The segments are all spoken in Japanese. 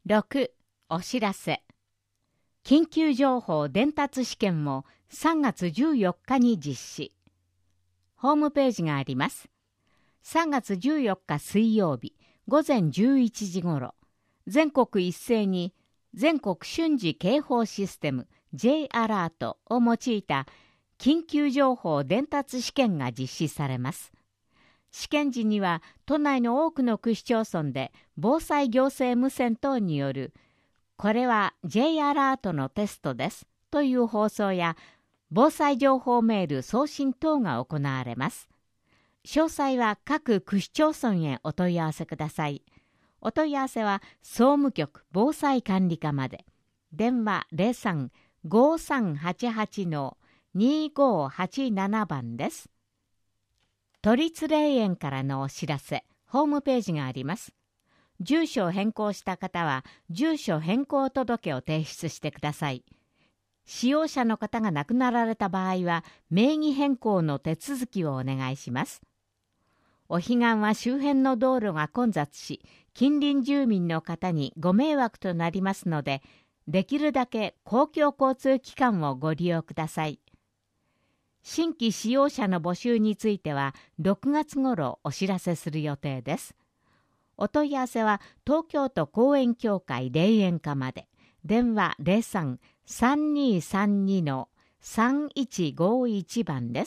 6. お知らせ。緊急情報伝達試験も3月14日に実施。ホームページがあります。3月14日水曜日午前11時ごろ、全国一斉に全国瞬時警報システム J アラートを用いた緊急情報伝達試験が実施されます。試験時には都内の多くの区市町村で防災行政無線等によるこれは J アラートのテストですという放送や防災情報メール送信等が行われます。詳細は各区市町村へお問い合わせください。お問い合わせは総務局防災管理課まで。電話 03-5388-2587 番です。都立霊園からのお知らせ、ホームページがあります。住所を変更した方は住所変更届を提出してください。使用者の方が亡くなられた場合は名義変更の手続きをお願いします。お彼岸は周辺の道路が混雑し、近隣住民の方にご迷惑となりますので、できるだけ公共交通機関をご利用ください。新規使用者の募集については6月頃お知らせする予定です。お問い合わせは東京都公園協会霊園課まで。電話 03-3232-3151 番です。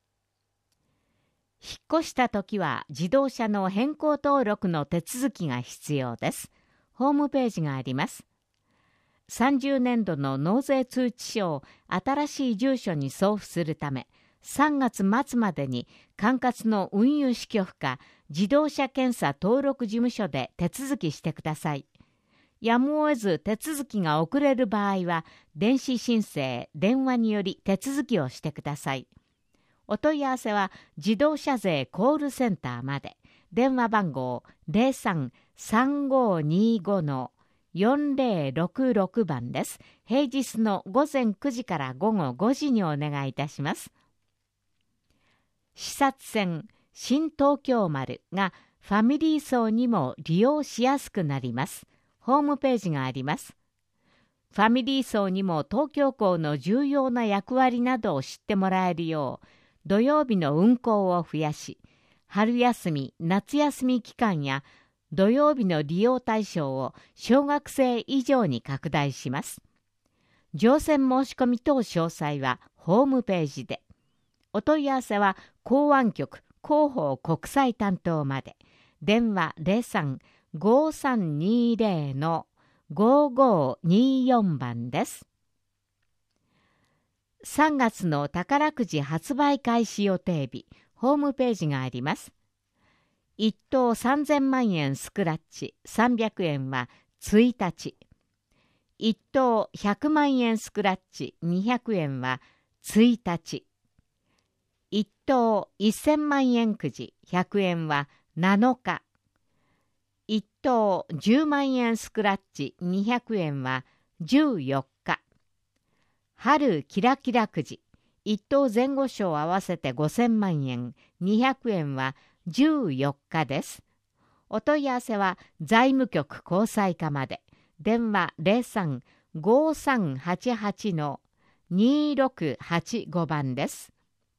引っ越したときは自動車の変更登録の手続きが必要です。ホームページがあります。30年度の納税通知書を新しい住所に送付するため、3月末までに管轄の運輸支局か自動車検査登録事務所で手続きしてください。やむを得ず手続きが遅れる場合は、電子申請、電話により手続きをしてください。お問い合わせは自動車税コールセンターまで。電話番号 03-3525-4066 番です。平日の午前9時から午後5時にお願いいたします。視察船新東京丸がファミリー層にも利用しやすくなります。ホームページがあります。ファミリー層にも東京港の重要な役割などを知ってもらえるよう、土曜日の運航を増やし、春休み、夏休み期間や土曜日の利用対象を小学生以上に拡大します。乗船申し込み等詳細はホームページで。お問い合わせは港湾局広報国際担当まで。電話 03-5320-5524 番です。3月の宝くじ発売開始予定日、ホームページがあります。1等3000万円スクラッチ300円は1日。1等100万円スクラッチ200円は1日。1等1000万円くじ100円は7日。1等10万円スクラッチ200円は14日。春キラキラくじ1等前後賞合わせて5000万円200円は14日です。お問い合わせは財務局交際課まで。電話 03-5388-2685 番です。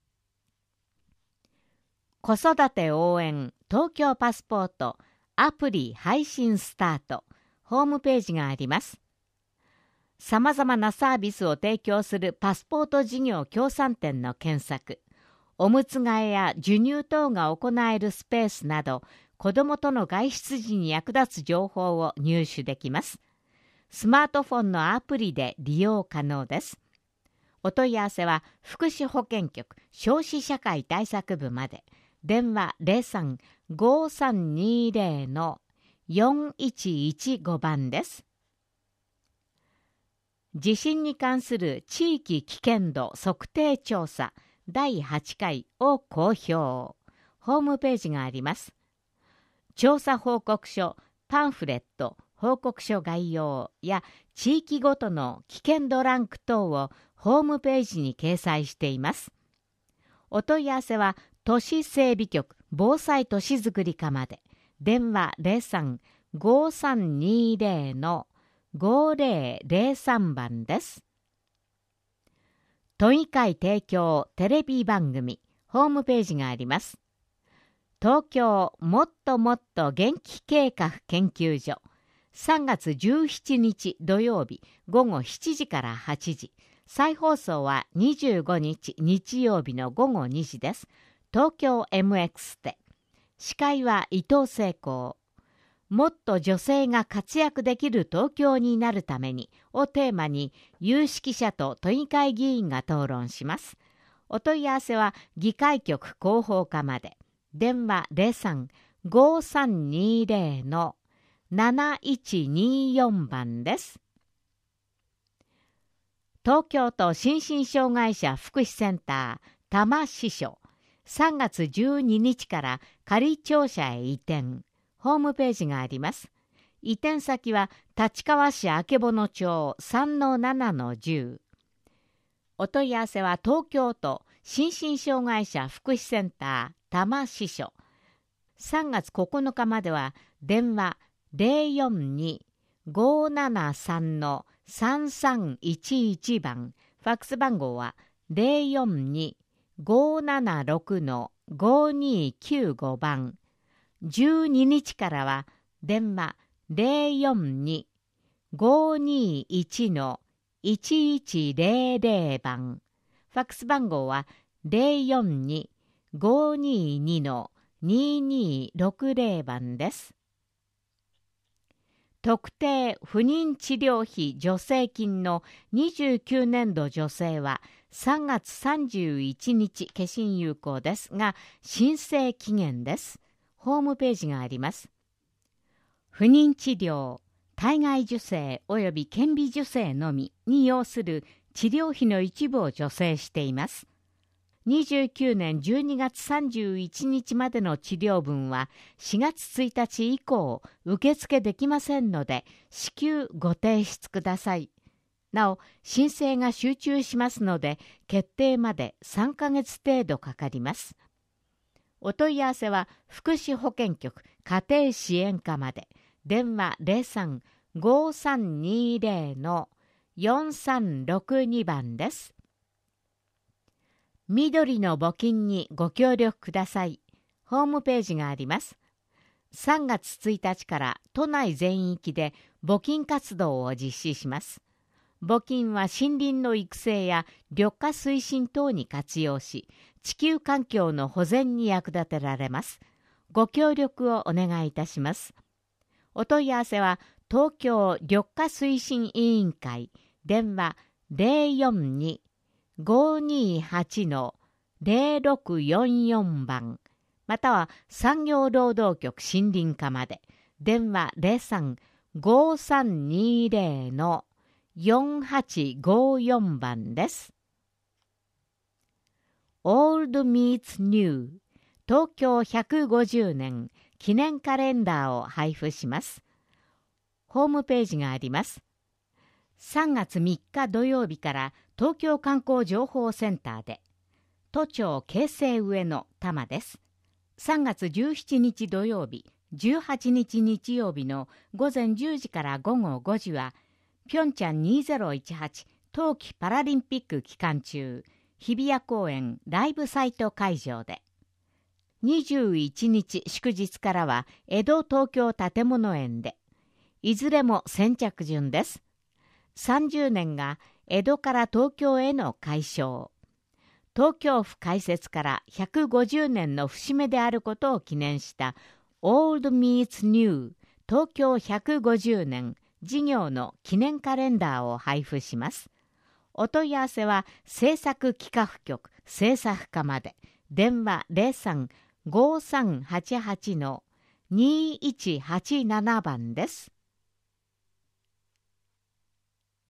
子育て応援東京パスポートアプリ配信スタート。ホームページがあります。さまざまなサービスを提供するパスポート事業協賛店の検索、おむつ替えや授乳等が行えるスペースなど、子どもとの外出時に役立つ情報を入手できます。スマートフォンのアプリで利用可能です。お問い合わせは福祉保健局消費社会対策部まで。電話 03-5320-4115 番です。地震に関する地域危険度測定調査第8回を公表。ホームページがあります。調査報告書、パンフレット、報告書概要や地域ごとの危険度ランク等をホームページに掲載しています。お問い合わせは都市整備局防災都市づくり課まで。電話 5320-5003 番です。都議会提供テレビ番組ホームページがあります。東京もっともっと元気計画研究所、3月17日土曜日午後7時から8時、再放送は25日日曜日の午後2時です。東京 MX で。司会は伊藤聖光。もっと女性が活躍できる東京になるためにをテーマに有識者と都議会議員が討論します。お問い合わせは議会局広報課まで。電話03-5320-7124 番です。東京都心身障害者福祉センター多摩支所、3月12日から仮庁舎へ移転。ホームページがあります。移転先は立川市曙町 3-7-10。お問い合わせは東京都心身障害者福祉センター多摩支所。3月9日までは電話042-573-3311 番。ファックス番号は042-576-5295 番。12日からは電話042-521-1100 番。ファックス番号は042-522-2260 番です。特定不妊治療費助成金の29年度助成は3月31日消印有効ですが、申請期限です。ホームページがあります。不妊治療、体外受精及び顕微授精のみに要する治療費の一部を助成しています。29年12月31日までの治療分は4月1日以降受付できませんので、至急ご提出ください。なお、申請が集中しますので、決定まで3ヶ月程度かかります。お問い合わせは福祉保健局家庭支援課まで。電話03-5320-4362 番です。緑の募金にご協力ください。ホームページがあります。3月1日から都内全域で募金活動を実施します。募金は森林の育成や緑化推進等に活用し、地球環境の保全に役立てられます。ご協力をお願いいたします。お問い合わせは東京緑化推進委員会、電話042-528-0644 番、または産業労働局森林課まで。電話03-5320-4854 番です。Old Meets New 東京150年記念カレンダーを配布します。ホームページがあります。3月3日土曜日から東京観光情報センターで、都庁京成上野多摩です。3月17日土曜日、18日日曜日の午前10時から午後5時は、ピョンチャン2018冬季パラリンピック期間中、日比谷公園ライブサイト会場で、21日祝日からは江戸東京建物園で、いずれも先着順です。30年が江戸から東京への改称。東京府開設から150年の節目であることを記念したOld Meets New 東京150年事業の記念カレンダーを配布します。お問い合わせは制作企画局制作課まで。電話03-5388-2187 番です。